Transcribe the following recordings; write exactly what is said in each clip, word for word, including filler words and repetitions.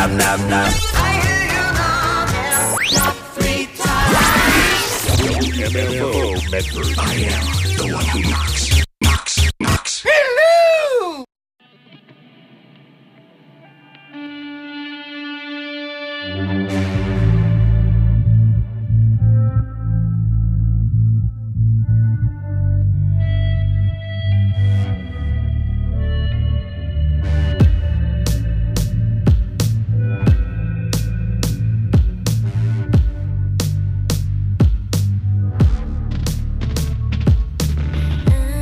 knock, knock, knock. I hear you knock, knock three times. M F O Medford. I am the one who knocks, knocks, knocks. Hello! I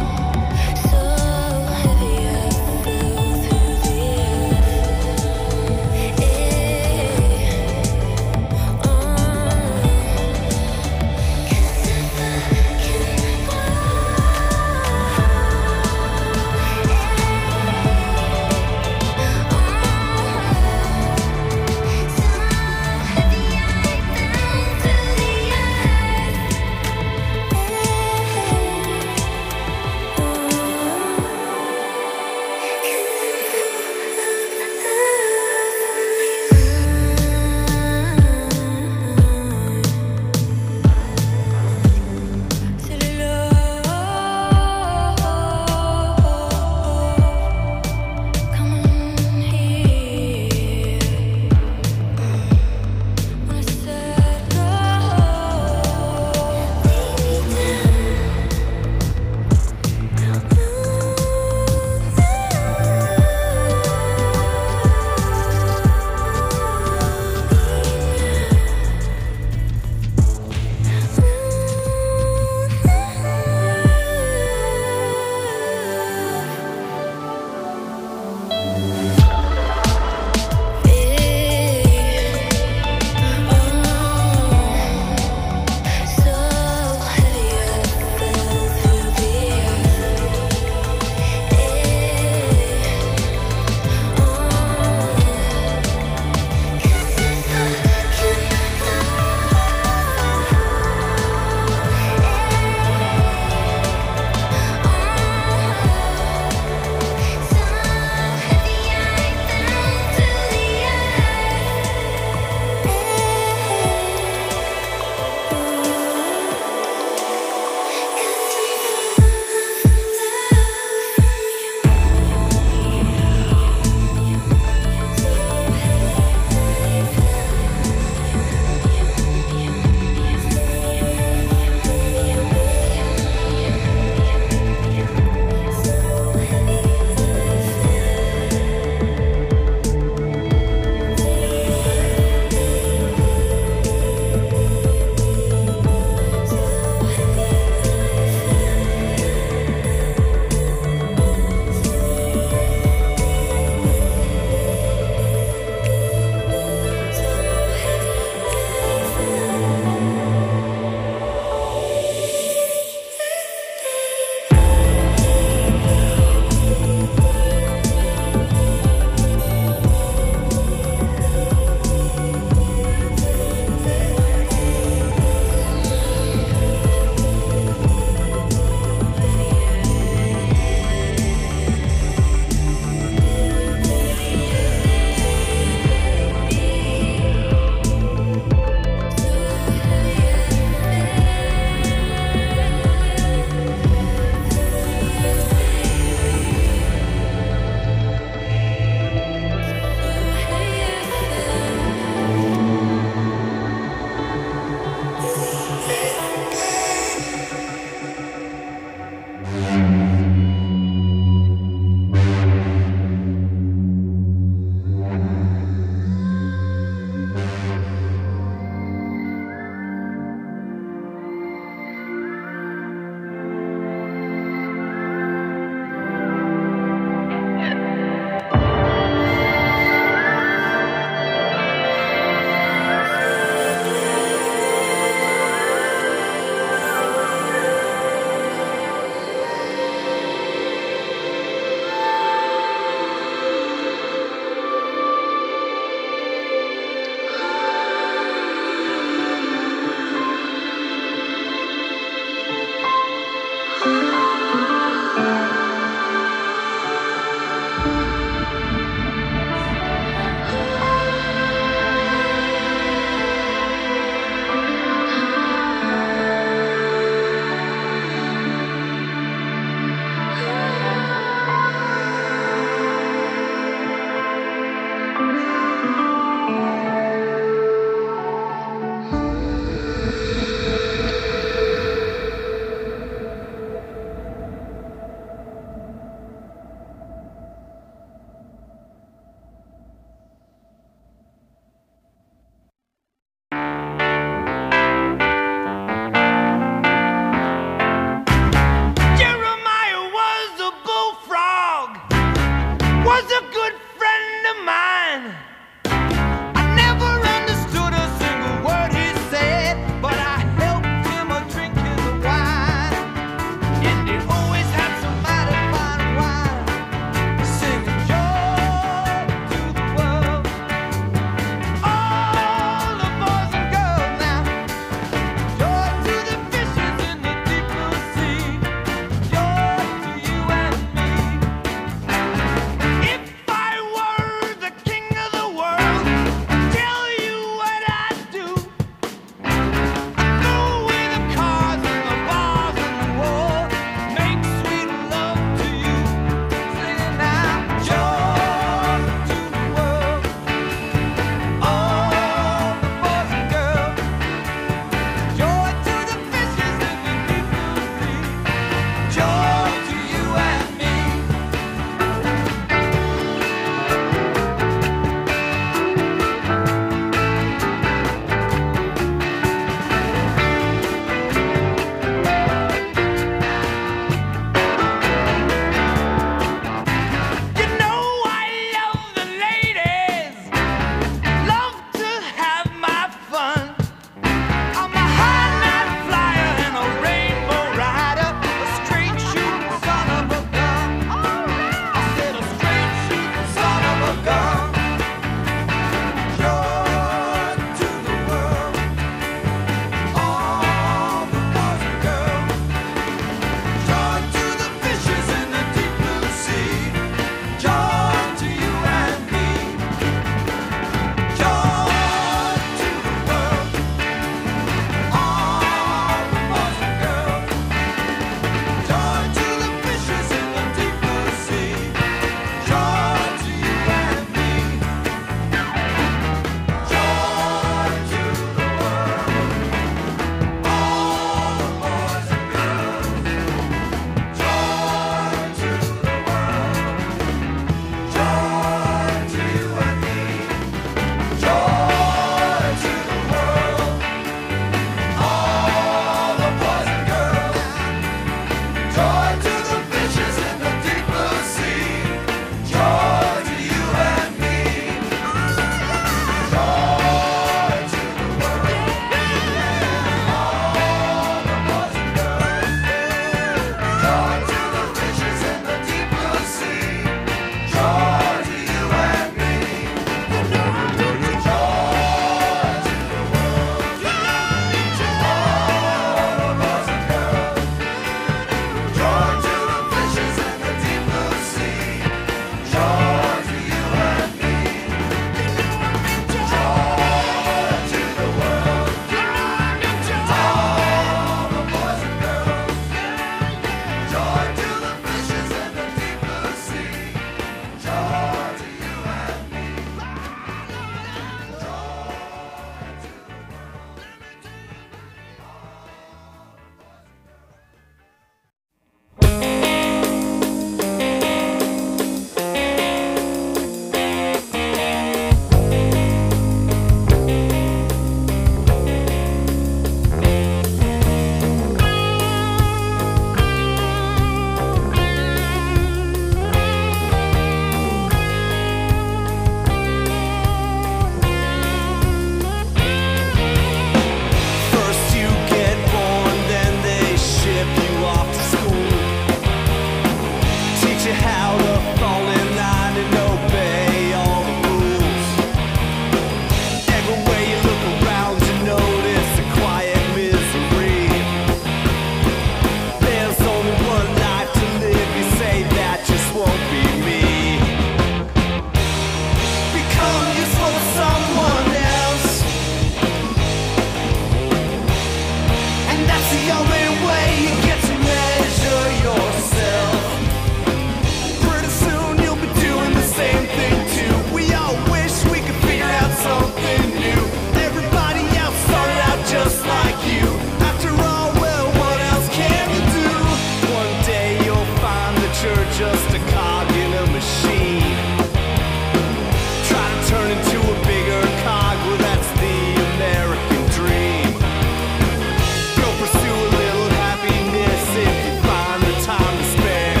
future, just a cog in a machine. Try to turn into a bigger cog, well that's the American dream. Go pursue a little happiness if you find the time to spare.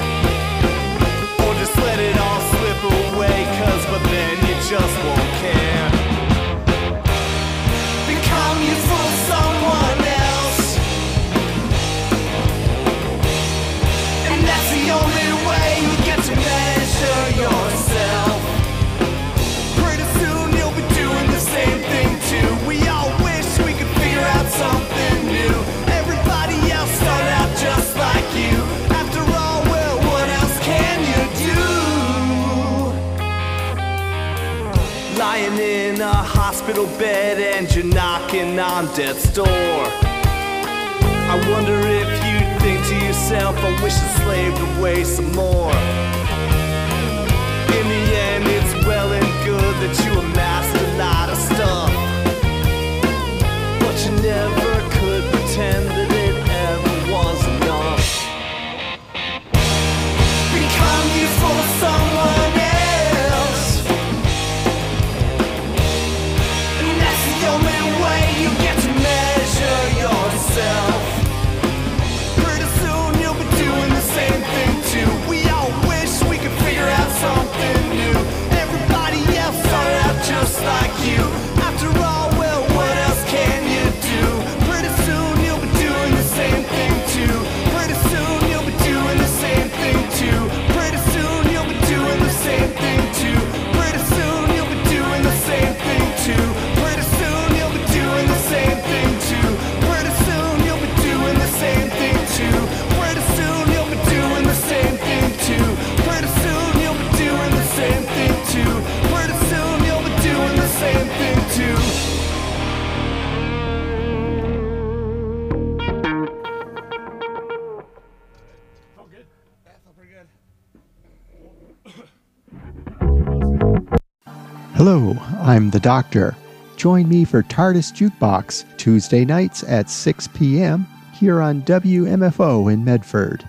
Or just let it all slip away, cause but then you just won't care. Become useful to someone else, and that's the only way you get to measure yourself. Pretty soon you'll be doing the same thing too. We all wish we could figure out something new. Everybody else started out just like you. After all, well, what else can you do? Lying in a hospital bed and you're knocking on death's door. I wonder if you think to yourself, I wish I slaved away some more. In the end, it's well and good that you amassed a lot of stuff, but you never could pretend that it ever was enough. Become useful to someone else, and that's the only way you get to measure yourself. Pretty soon you'll be doing the same thing too. We all wish we could figure out something new. Everybody else started out just like you. After all, well, what else can you do? Pretty soon you'll be doing the same thing too. Pretty soon you'll be doing the same thing too. Pretty soon you'll be doing the same thing too. Pretty soon you'll be doing the same thing too. Pretty soon you'll be doing the same thing too. Pretty soon you'll be doing the same thing too. Pretty soon you'll be doing the same thing too. Pretty soon you'll be doing the same thing too. Pretty soon you'll be doing the same thing too. Hello, I'm the Doctor. Join me for TARDIS Jukebox Tuesday nights at six p.m. here on W M F O in Medford.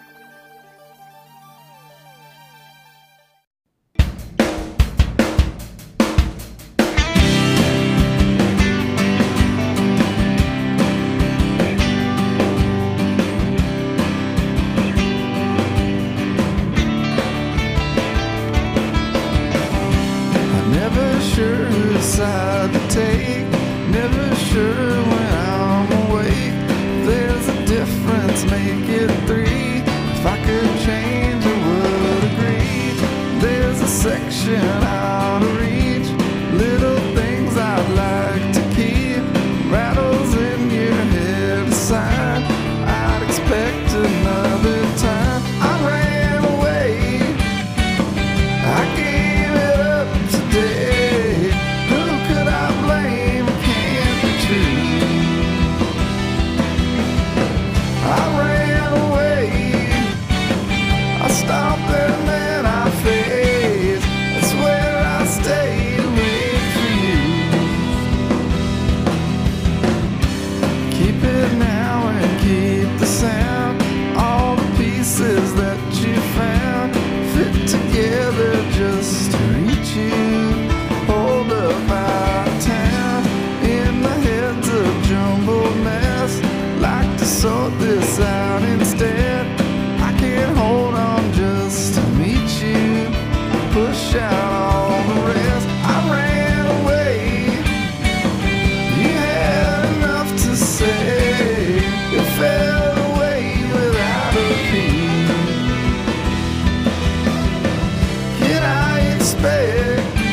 Never sure whose side to take, never sure when I'm awake. There's a difference, make it three. If I could change, I would agree. There's a section out of reach, little things I'd like to keep. Rattles in your head aside, I'd expect another time. I ran away, I gave it up today. Who could I blame? It can't be true. I ran away, I stopped and then I faced. That's where I stayed and waited for you. Keep it now and keep the sound. All the pieces that you found fit together just to reach you. Hold up out of town, in my head's a jumbled mess. Like to sort this out instead. I can't hold on just to meet you. Push out all the rest. I ran away, you had enough to say. It fell away without a peep. Can I expect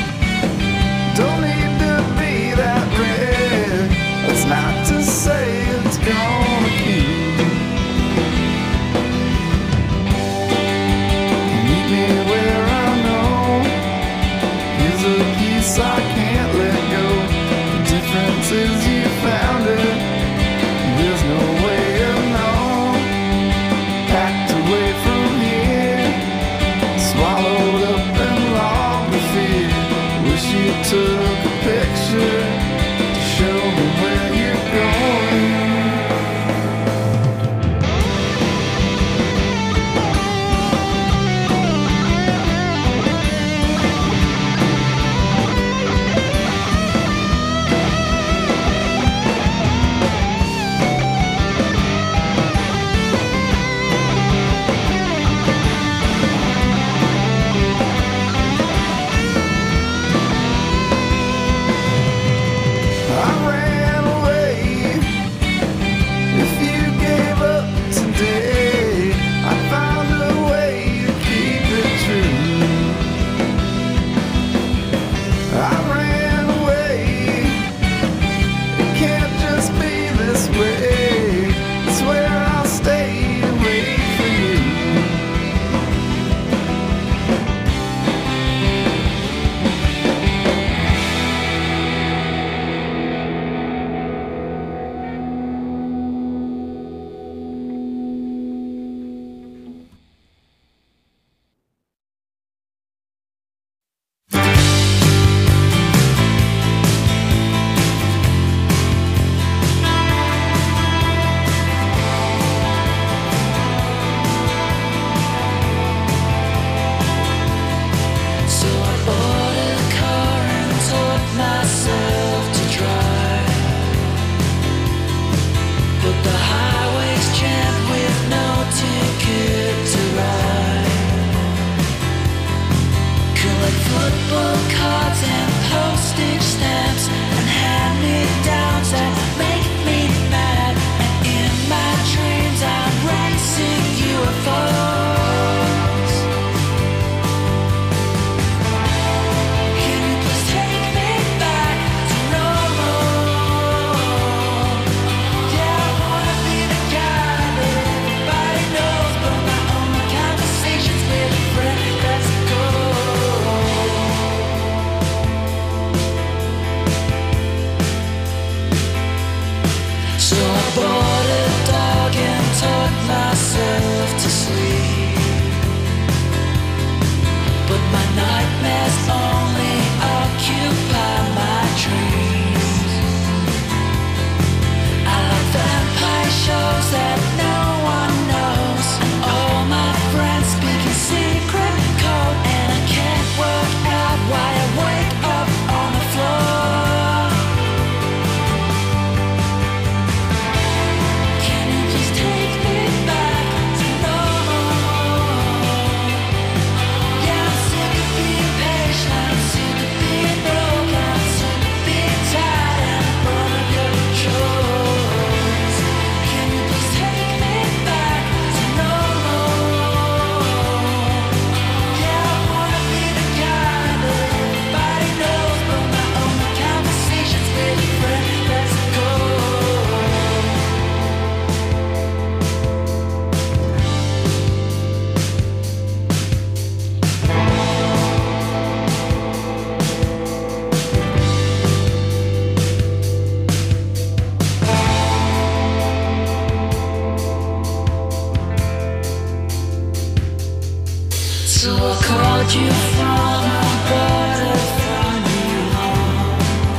So I called you from a butterfly new home,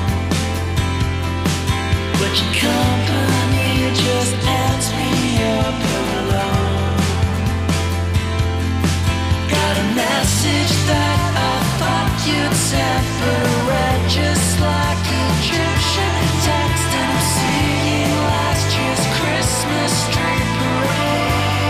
but your company just ends me up alone. Got a message that I thought you'd sent, but I read just like Egyptian text, and I'm seeing last year's Christmas tree parade.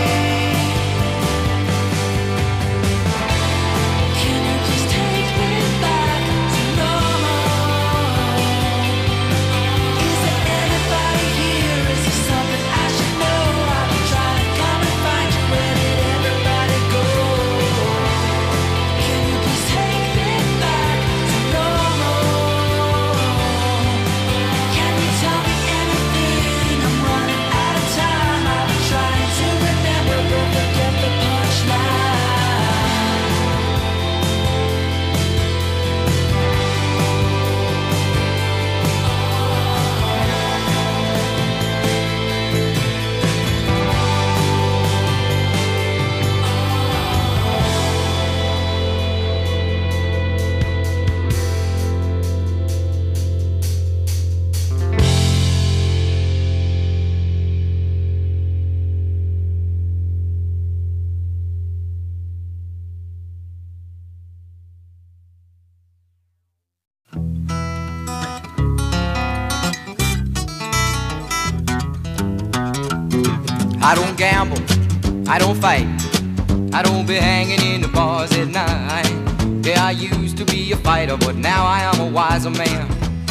I don't gamble, I don't fight, I don't be hanging in the bars at night. Yeah, I used to be a fighter, but now I am a wiser man.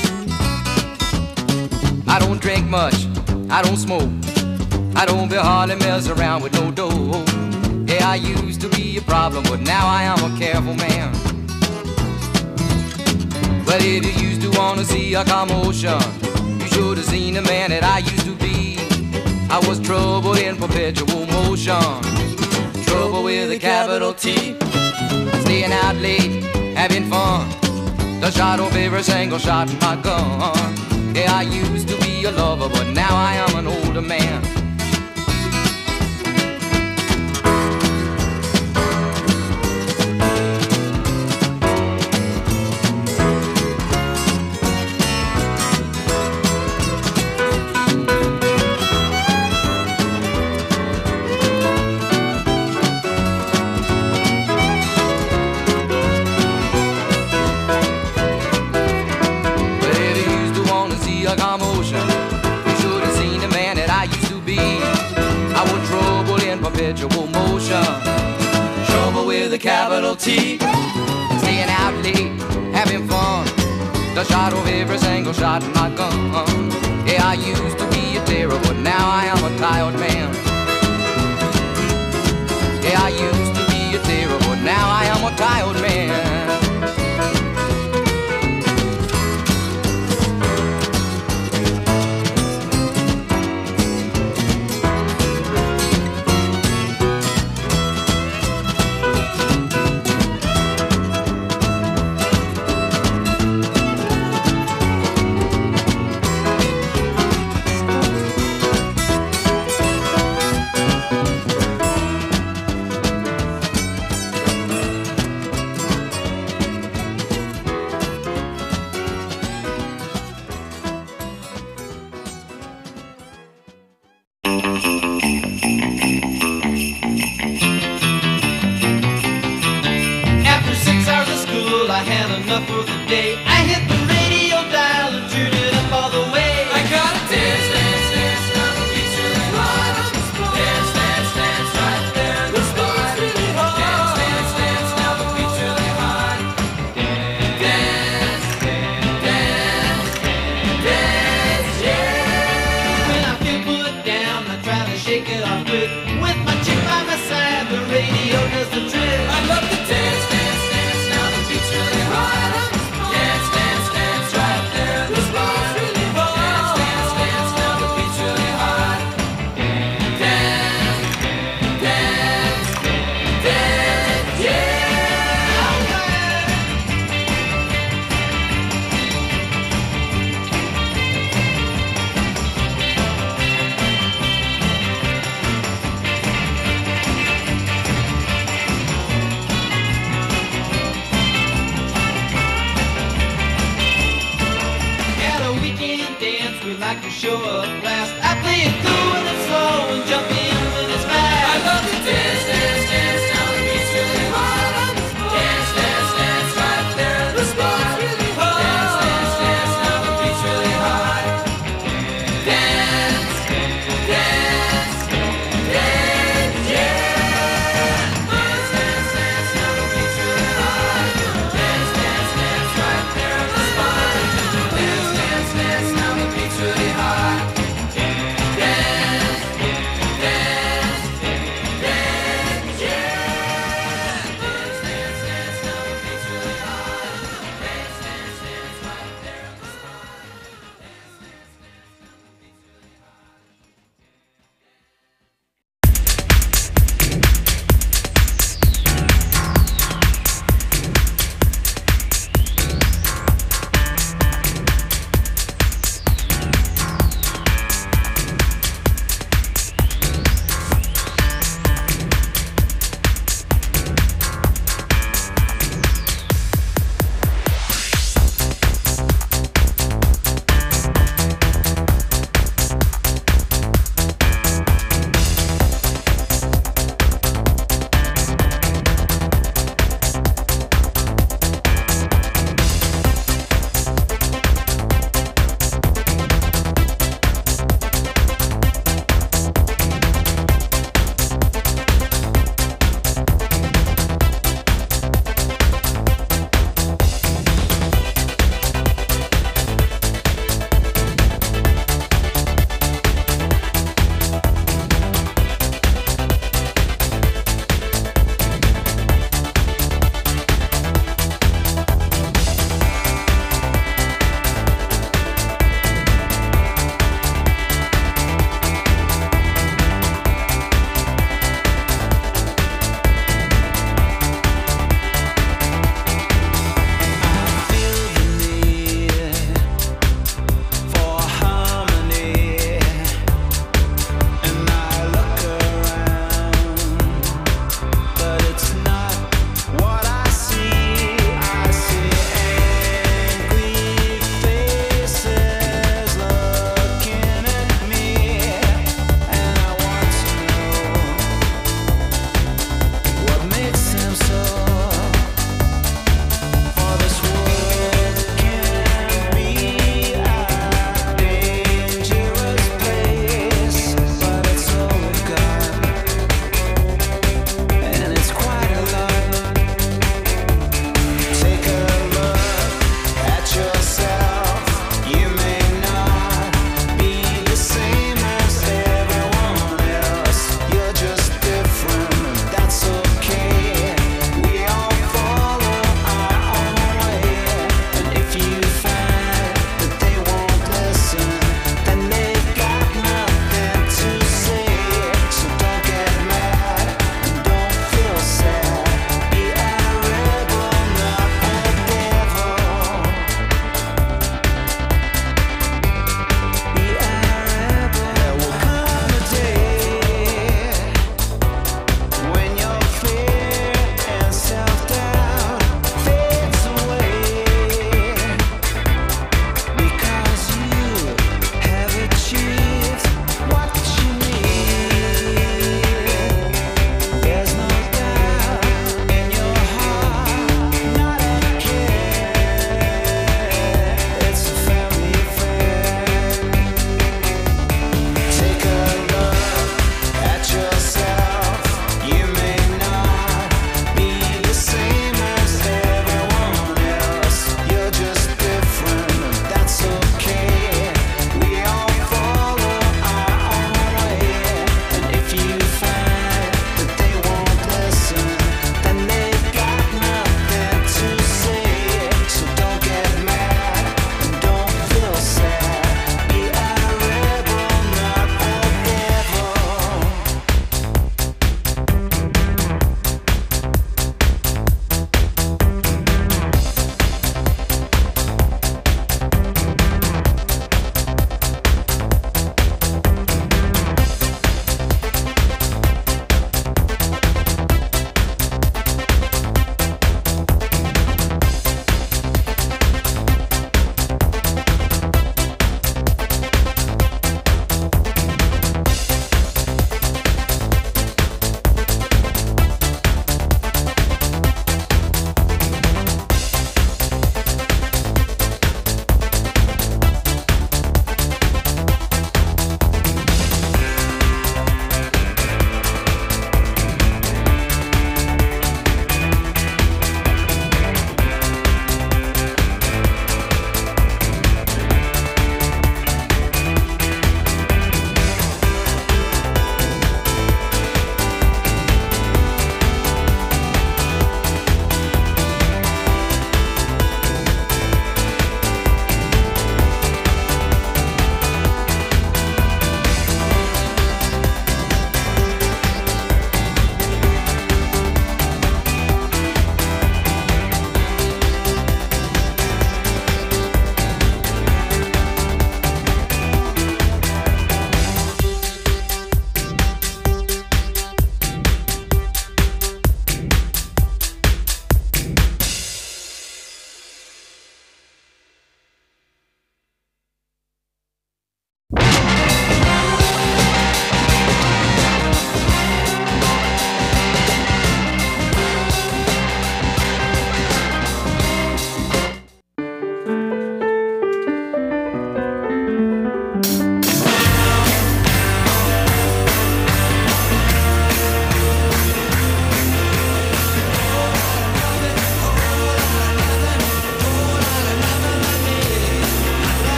I don't drink much, I don't smoke, I don't be hardly mess around with no dough. Yeah, I used to be a problem, but now I am a careful man. But if you used to wanna see a commotion, you should have seen the man that I used to be. I was trouble in perpetual motion, trouble with a capital T. Staying out late, having fun, the shot of every single shot in my gun. Yeah, I used to be a lover, but now I am an older man. Perpetual motion, trouble with a capital T. Staying out late, having fun, the shot of every single shot in my gun. Yeah, I used to be a terror, but now I am a tired man. Yeah, I used to be a terror, but now I am a tired man. like a show up blast. I play it cool and it's slow and jump in when it's fast. I love to dance, dance, dance down the beach really hard. Dance, dance, dance right there at the spot. Dance, dance, dance down the beach really hard. Dance, dance, dance, yeah. Dance, dance, dance down the beach really hard. Dance, dance, dance right there at the spot. Dance, dance, dance down the beach really hard. Dance.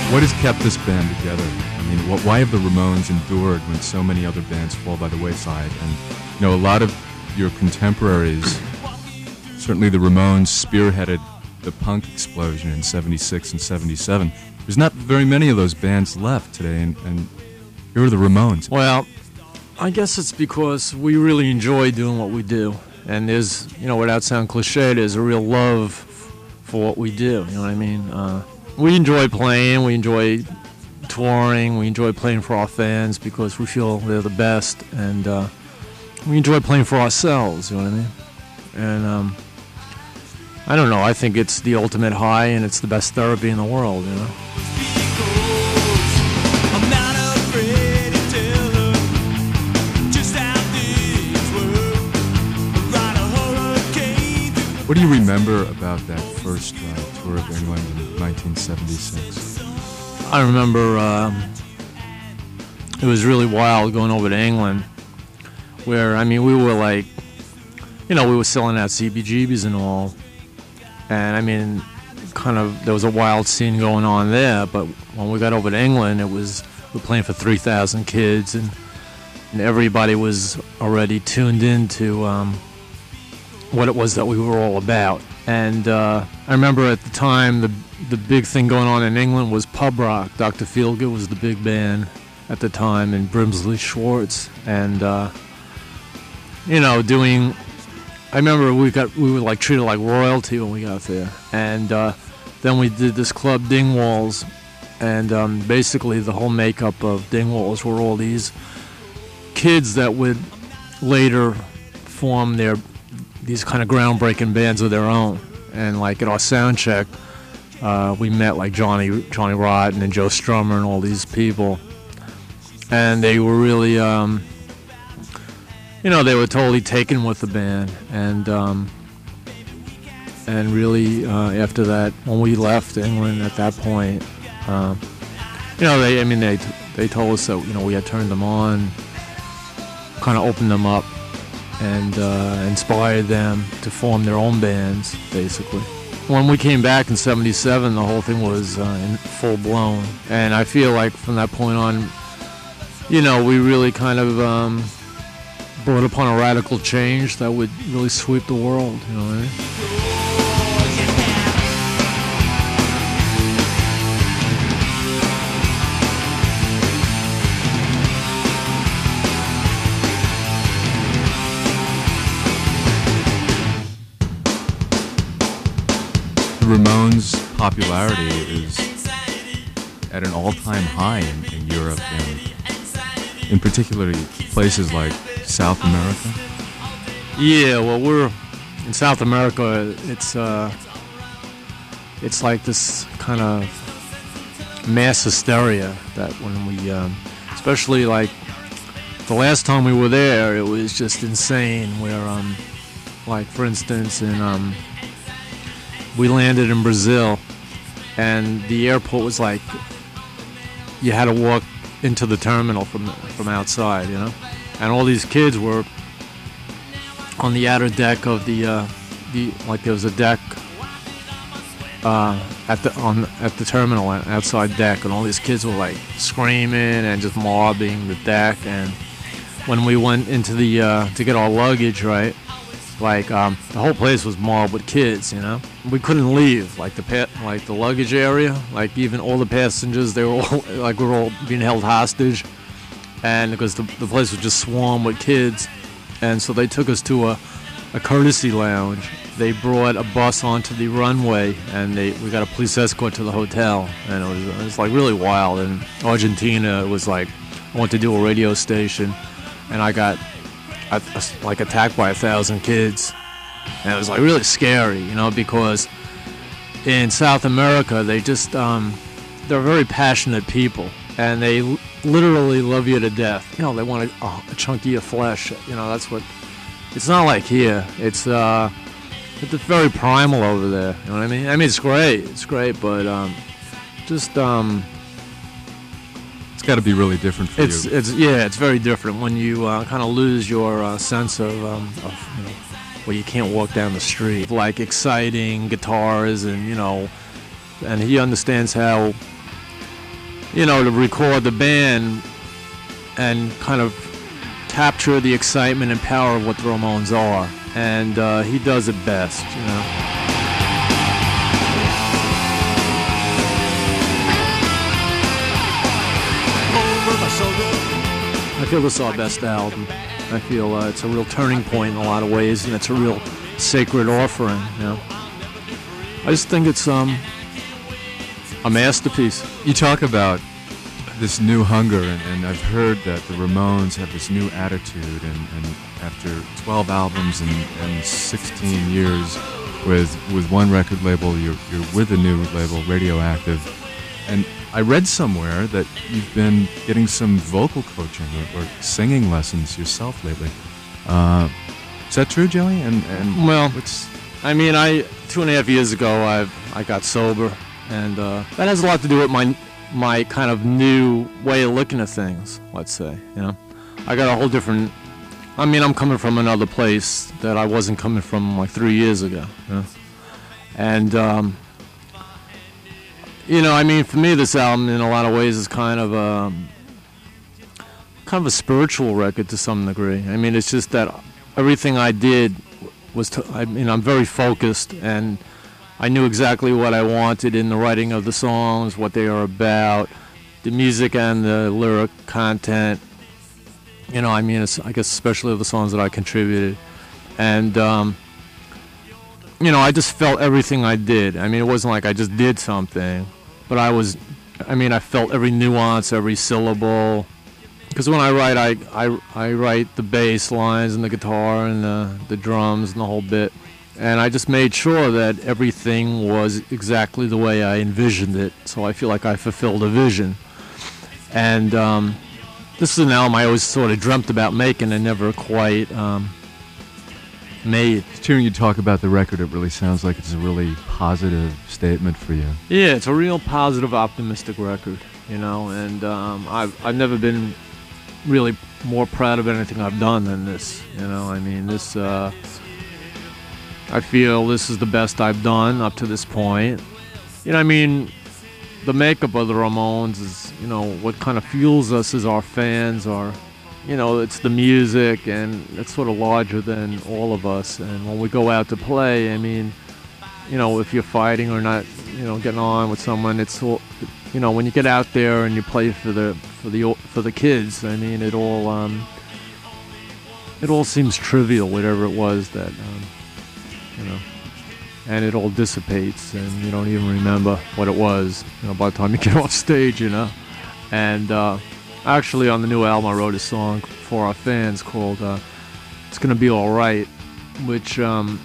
What has kept this band together? I mean, wh- why have the Ramones endured when so many other bands fall by the wayside? And, you know, a lot of your contemporaries, certainly the Ramones spearheaded the punk explosion in seventy-six and seventy-seven. There's not very many of those bands left today, and, and here are the Ramones. Well, I guess it's because we really enjoy doing what we do. And there's, you know, without sounding cliche, there's a real love for what we do, you know what I mean? Uh, we enjoy playing, we enjoy touring, we enjoy playing for our fans because we feel they're the best, and uh, we enjoy playing for ourselves, you know what I mean? And um, I don't know, I think it's the ultimate high, and it's the best therapy in the world, you know? I'm not afraid to tell her just how things were. Ride a hurricane through What do you remember about that first uh, tour of England in nineteen seventy-six? I remember um, it was really wild going over to England, where, I mean, we were like, you know, we were selling out C B G B's and all, and I mean, kind of, there was a wild scene going on there, but when we got over to England, it was, we were playing for three thousand kids, and, and everybody was already tuned in to um, what it was that we were all about. And uh, I remember at the time, the the big thing going on in England was pub rock. Doctor Feelgood was the big band at the time, and Brimsley Schwartz, and uh, you know, doing. I remember we got we were like treated like royalty when we got there, and uh, then we did this club Dingwalls, and um, basically the whole makeup of Dingwalls were all these kids that would later form their these kind of groundbreaking bands of their own. And like at our sound check, uh, we met like Johnny Johnny Rotten and Joe Strummer and all these people, and they were really, um, you know, they were totally taken with the band, and um, and really uh, after that, when we left England at that point, um, you know, they I mean they they told us that, you know, we had turned them on, kind of opened them up, and uh, inspired them to form their own bands, basically. When we came back in seventy-seven, the whole thing was uh, in full blown, and I feel like from that point on, you know, we really kind of um, brought upon a radical change that would really sweep the world, you know what I mean? The Ramones' popularity is at an all-time high in, in Europe, and in particular places like South America. Yeah, well, we're in South America. It's uh, it's like this kind of mass hysteria that when we, um, especially like the last time we were there, it was just insane. Where, um, like for instance, in um. we landed in Brazil, and the airport was like, you had to walk into the terminal from from outside, you know? And all these kids were on the outer deck of the, uh, the like there was a deck uh, at the on at the terminal, outside deck, and all these kids were like screaming and just mobbing the deck. And when we went into the, uh, to get our luggage, right? Like um, the whole place was mobbed with kids, you know. We couldn't leave, like the pa- like the luggage area, like even all the passengers, they were all like we were all being held hostage, and because the the place was just swarmed with kids, and so they took us to a, a courtesy lounge. They brought a bus onto the runway, and they we got a police escort to the hotel, and it was it was like really wild. In Argentina, it was like I went to do a radio station, and I got. I, like attacked by a thousand kids, and it was like really scary, you know, because in South America they just um, they're very passionate people, and they l- literally love you to death. You know, they want a, a chunk of your flesh. You know, that's what. It's not like here. It's uh, it's very primal over there. You know what I mean? I mean, it's great. It's great, but um, just um. It's got to be really different for it's, you. It's yeah, it's very different when you uh, kind of lose your uh, sense of, um, of you know, where you can't walk down the street. Like exciting guitars and you know, and he understands how you know, to record the band and kind of capture the excitement and power of what the Ramones are. And uh, he does it best, you know. I feel this is our best album. I feel uh, it's a real turning point in a lot of ways, and it's a real sacred offering, you know. I just think it's um, a masterpiece. You talk about this new hunger, and, and I've heard that the Ramones have this new attitude, and, and after twelve albums and, and sixteen years with with one record label, you're, you're with a new label, Radioactive, and I read somewhere that you've been getting some vocal coaching or, or singing lessons yourself lately. Uh, is that true, Joey? And, and well, what's... I mean, I two and a half years ago, I I got sober, and uh, that has a lot to do with my my kind of new way of looking at things. Let's say, you know, I got a whole different. I mean, I'm coming from another place that I wasn't coming from like three years ago, you know? And. Um, You know, I mean, for me, this album, in a lot of ways, is kind of a kind of a spiritual record to some degree. I mean, it's just that everything I did was, to, I mean, I'm very focused, and I knew exactly what I wanted in the writing of the songs, what they are about, the music and the lyric content. You know, I mean, it's, I guess especially the songs that I contributed, and. Um, You know, I just felt everything I did. I mean, it wasn't like I just did something, but I was, I mean, I felt every nuance, every syllable. Because when I write, I, I, I write the bass lines and the guitar and the, the drums and the whole bit. And I just made sure that everything was exactly the way I envisioned it. So I feel like I fulfilled a vision. And um, this is an album I always sort of dreamt about making and never quite... Um, made. Just hearing you talk about the record, it really sounds like it's a really positive statement for you. Yeah, it's a real positive, optimistic record, you know, and um, I've, I've never been really more proud of anything I've done than this, you know. I mean, this, uh, I feel this is the best I've done up to this point. You know, I mean, the makeup of the Ramones is, you know, what kind of fuels us as our fans, our... You know, it's the music, and it's sort of larger than all of us. And when we go out to play, I mean, you know, if you're fighting or not, you know, getting on with someone, it's all, you know, when you get out there and you play for the for the for the kids. I mean, it all um, it all seems trivial, whatever it was that, um, you know, and it all dissipates, and you don't even remember what it was, you know, by the time you get off stage, you know, and. Uh, Actually, on the new album, I wrote a song for our fans called uh, It's Gonna Be Alright, which um,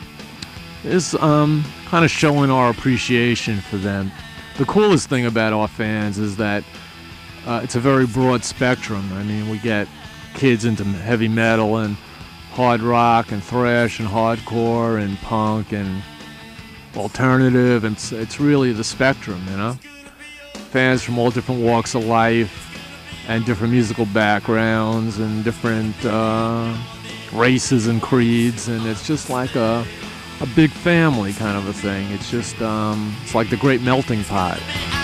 is um, kind of showing our appreciation for them. The coolest thing about our fans is that uh, it's a very broad spectrum. I mean, we get kids into heavy metal and hard rock and thrash and hardcore and punk and alternative, and it's, it's really the spectrum, you know? Fans from all different walks of life, and different musical backgrounds and different uh, races and creeds, and it's just like a a big family kind of a thing. It's just um, it's like the great melting pot.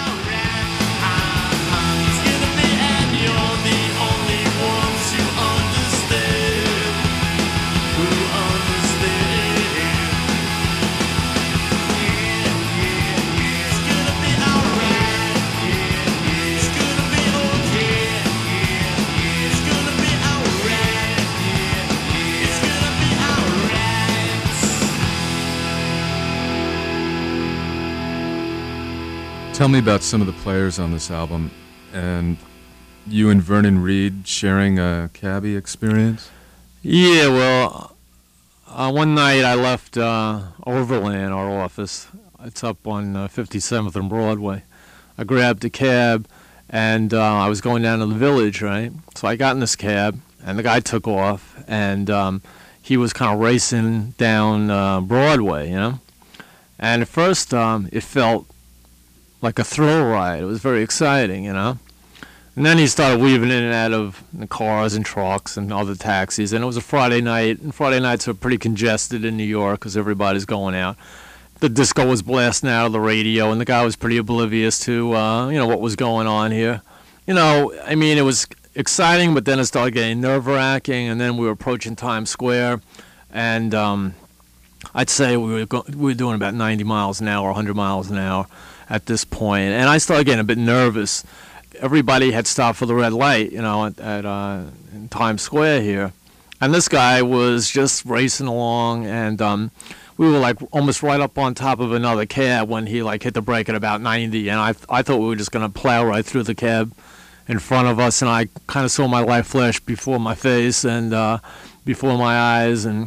Tell me about some of the players on this album, and you and Vernon Reid sharing a cabbie experience? Yeah, well, uh, one night I left uh, Overland, our office. It's up on uh, fifty-seventh and Broadway. I grabbed a cab, and uh, I was going down to the Village, right? So I got in this cab, and the guy took off, and um, he was kind of racing down uh, Broadway, you know? And at first, um, it felt like a thrill ride. It was very exciting, you know? And then he started weaving in and out of the cars and trucks and other taxis, and it was a Friday night, and Friday nights are pretty congested in New York because everybody's going out. the disco was blasting out of the radio, and the guy was pretty oblivious to uh, you know what was going on here. You know, I mean, it was exciting, but then it started getting nerve-wracking, and then we were approaching Times Square, and um, I'd say we were go- we were doing about ninety miles an hour, one hundred miles an hour at this point, and I started getting a bit nervous. Everybody had stopped for the red light, you know, at, at uh, in Times Square here, and this guy was just racing along, and um, we were like almost right up on top of another cab when he like hit the brake at about ninety, and I th- I thought we were just gonna plow right through the cab in front of us, and I kind of saw my life flash before my face and uh, before my eyes, and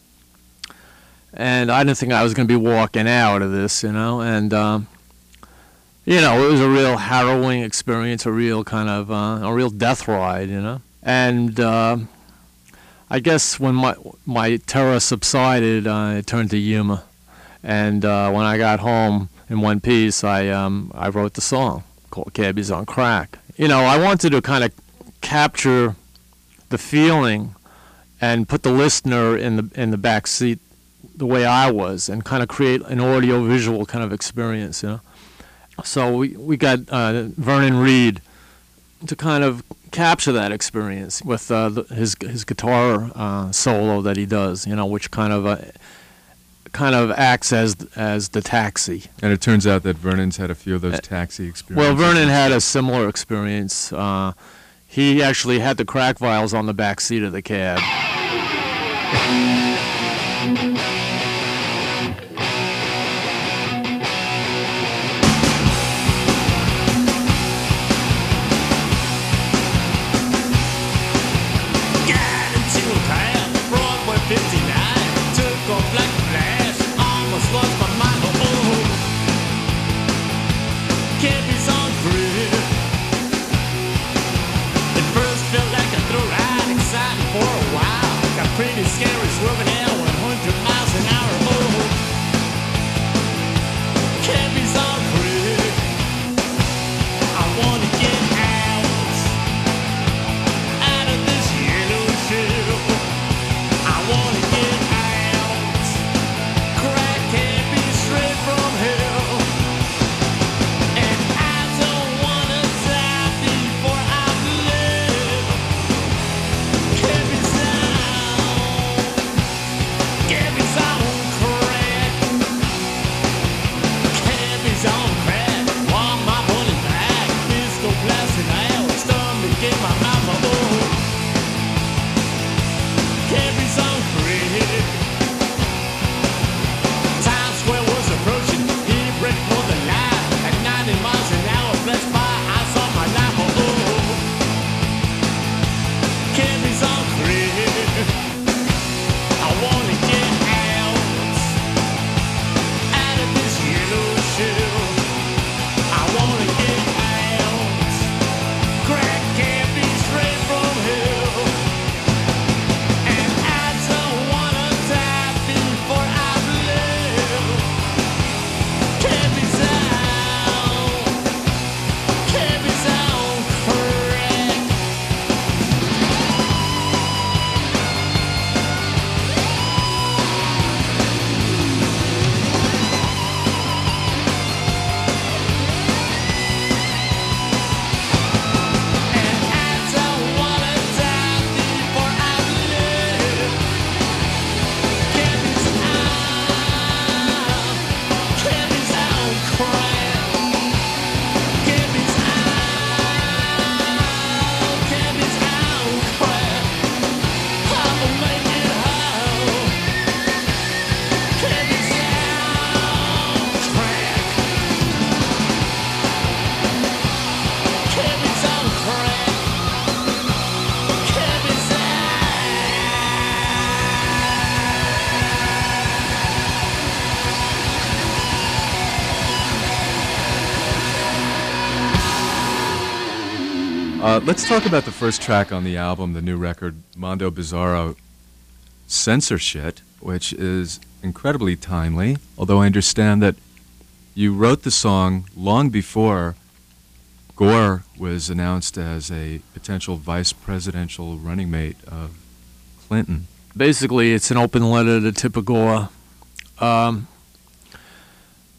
and I didn't think I was gonna be walking out of this, you know, and. Um, You know, it was a real harrowing experience, a real kind of, uh, a real death ride, you know. And uh, I guess when my my terror subsided, uh, it turned to humor. And uh, when I got home in one piece, I um, I wrote the song called "Cabbies on Crack." You know, I wanted to kind of capture the feeling and put the listener in the in the back seat the way I was, and kind of create an audio-visual kind of experience, you know. So we, we got uh, Vernon Reid to kind of capture that experience with uh, the, his his guitar uh, solo that he does, you know, which kind of uh, kind of acts as as the taxi. And it turns out that Vernon's had a few of those taxi experiences. Well, Vernon had a similar experience. Uh, he actually had the crack vials on the back seat of the cab. fifty-nine, took off like a flash, almost lost my mind, oh, oh. Cabbies on grid. At first felt like a thrill ride, exciting for a while. Got pretty scary, swerving at one hundred miles an hour, oh. Cabbies on grid. I wanna get out, out of this yellow shell. I wanna get out. Crack can't be straight from hell. And I don't wanna die before I live. Cabbies on, cabbies on crack. Cabbies on crack. Want my money back. Disco blasting out. Stomach in my mouth, oh. Cabbies on crack. Times Square was approaching. He break for the line. At ninety miles an hour, flash by. I saw my life, oh. Cabbies on crack. I wanna get out, out of this yellow shell. I wanna get out. Crack can't be straight from hell. And I don't wanna die before I live. Cabbies on, cabbies on crack. And I don't wanna die before I live. Cabbies on, cabbies on crack. Cabbies on, cabbies on crack. I'ma make it home. Cabbies on crack. Cabbies on crack. Cabbies on. Uh, let's talk about the first track on the album, the new record, Mondo Bizarro, Censor Shit, which is incredibly timely, although I understand that you wrote the song long before Gore was announced as a potential vice presidential running mate of Clinton. Basically, it's an open letter to Tipper Gore. Um,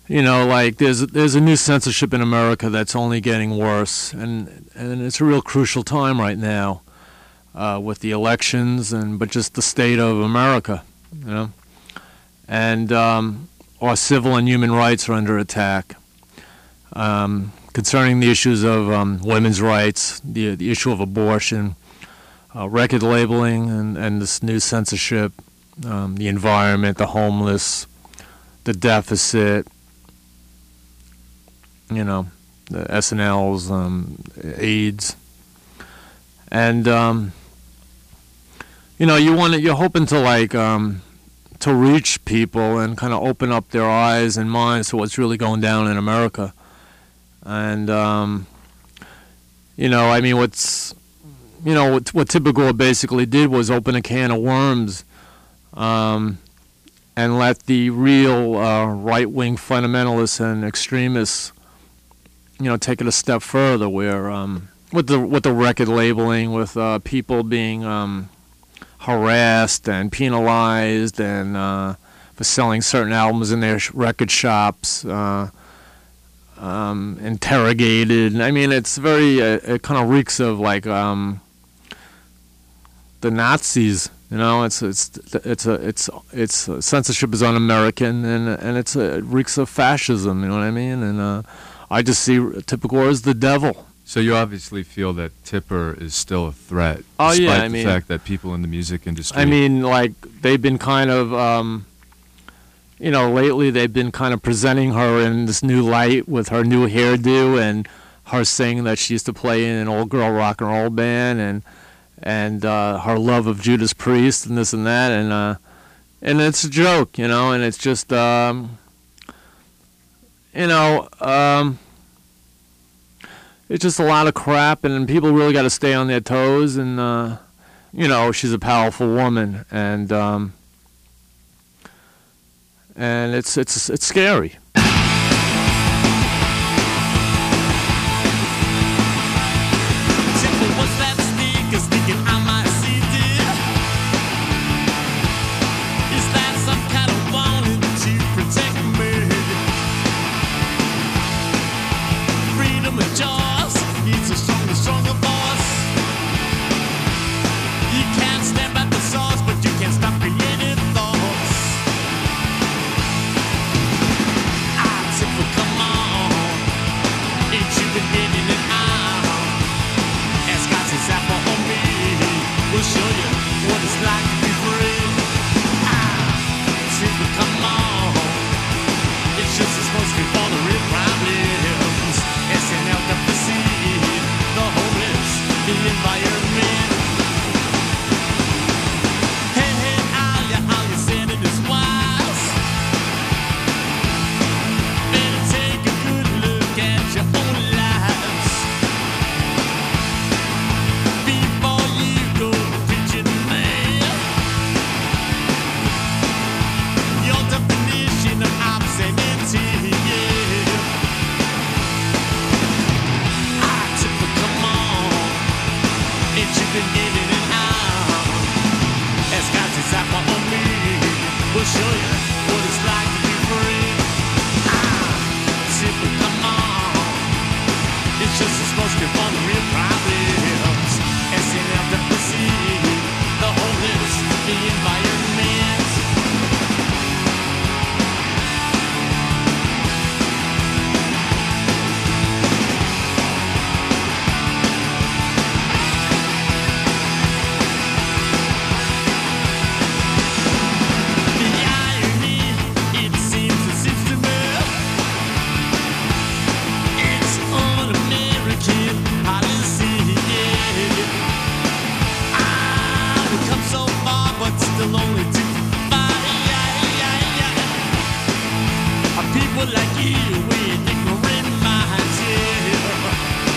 you know, like there's there's a new censorship in America that's only getting worse, and and it's a real crucial time right now uh, with the elections and but just the state of America, you know, and um, our civil and human rights are under attack. Um, concerning the issues of um, women's rights, the the issue of abortion, uh, record labeling, and and this new censorship, um, the environment, the homeless, the deficit. You know, the S N Ls, um, AIDS, and um, you know, you want to, you're hoping to like um, to reach people and kind of open up their eyes and minds to what's really going down in America, and um, you know, I mean, what's you know what what Typical basically did was open a can of worms, um, and let the real uh, right-wing fundamentalists and extremists, you know, take it a step further, where um, with the with the record labeling, with uh, people being um, harassed and penalized, and uh, for selling certain albums in their sh- record shops, uh, um, interrogated. I mean, it's very uh, it kind of reeks of like um, the Nazis. You know, it's it's it's a it's it's uh, censorship is un-American, and and it's a, it reeks of fascism. You know what I mean? And uh, I just see Typical as the devil. So you obviously feel that Tipper is still a threat, Oh, despite yeah, I the mean- fact that people in the music industry. I mean, like they've been kind of, um, you know, lately they've been kind of presenting her in this new light with her new hairdo and her saying that she used to play in an old girl rock and roll band, and and uh, her love of Judas Priest and this and that, and uh, and it's a joke, you know, and it's just. Um, You know, um, it's just a lot of crap, and people really got to stay on their toes. And uh, you know, she's a powerful woman, and um, and it's it's it's scary. Simple, what's that sneaker sneaking on my C D? Is that some kind of warning to protect me? Freedom and choice needs a stronger, stronger voice. You can't step at the source, but you can stop creative thoughts. Ah, Tipper, come on, ain't you been getting it out? Ask God's example on me. We'll show you what it's like to be free. Ah, Tipper, come on. It's just as much for the real problems. S N L got the seed, the homeless, the environment. Hey, hey, all you, all you senators wise. Better take a good look at your own lives before you go preaching man. Your definition of obscenity, yeah. Ah, Tipper, come on, ain't you been getting it out? Ask God's example on me. We'll show you what it's like to be free. Ah, Tipper, come on, it's just a smoke for the real problems. S N L got the seed, the homeless, the environment. The irony, it seems, it seems to me, it's un-American policy, yeah. Ah, we've come so far, but still only too far, yeah, yeah, yeah. Are people like you with ignorant minds, yeah.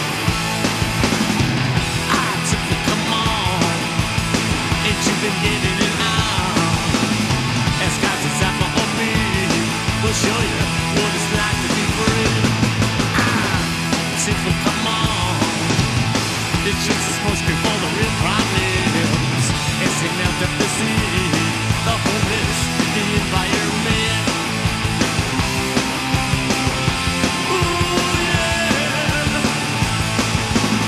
Ah, Tipper, come on, ain't you been getting it out? Ask God's example on me. We'll show you what it's like to be free. Ah, Tipper, come on. It's just as much before the real problems. S N L, the